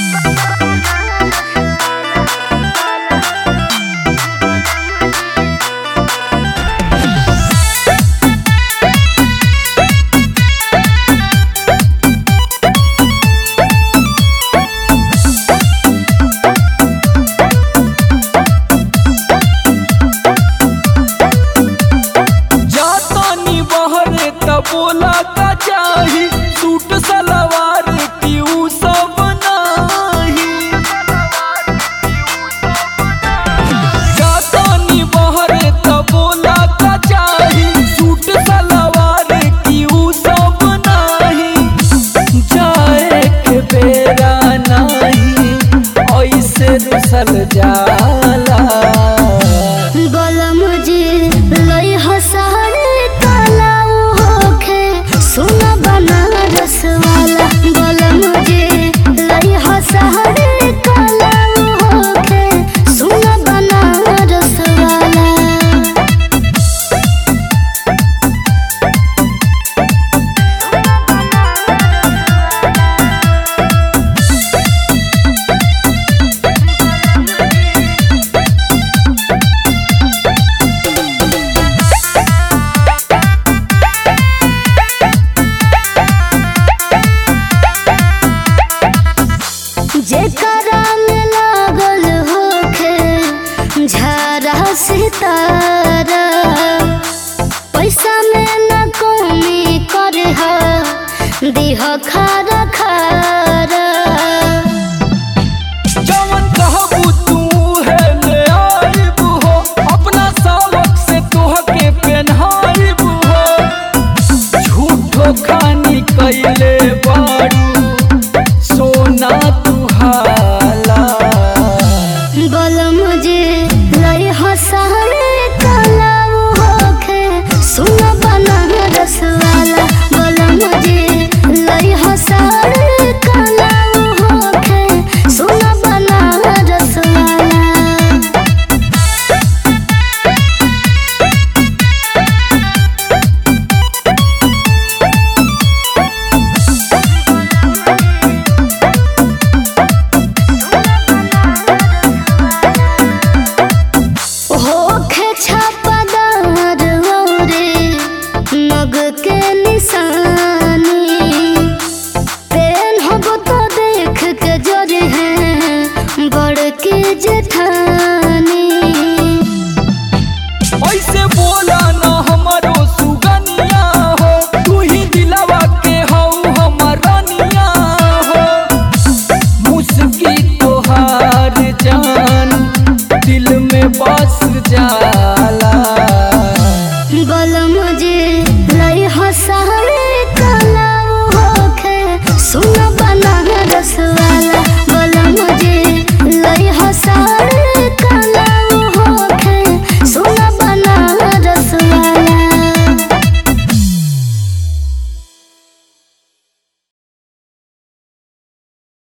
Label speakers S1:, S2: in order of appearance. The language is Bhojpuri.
S1: बोला का चाही सूट सलवार की ऊ सब नाही जातानी बहरे त बोला का चाही सूट सलवार की ऊ सब नाही जाए के बेरा नहीं ऐसे रुसल जाला
S2: सुना बनारस वाला बोला मुझे लई हसहरे काला होके सुना बनारस वाला जेकरा में लागल होखे झरा सितारा पैसा में न कमी करे दिह खारा खारा
S1: जवन कहबू तू है ले आइबू हो अपना सावक से तोहके पहनाइबू हो झूठो खानी कैले बारू सोना
S2: बोला मुझे लई हसहरे काला होके सुना बनारस वाला बोला मुझे लई हसहरे काला होके सुना बनारस वाला नग के निशानी पेन हो तो देख के जरे हैं बड़ के जेठानी
S1: ऐसे बोला ना हमारो सुगनिया हो तू ही दिलवा के हो हमारनिया हो मुस्की तोहार जान दिल में बस जा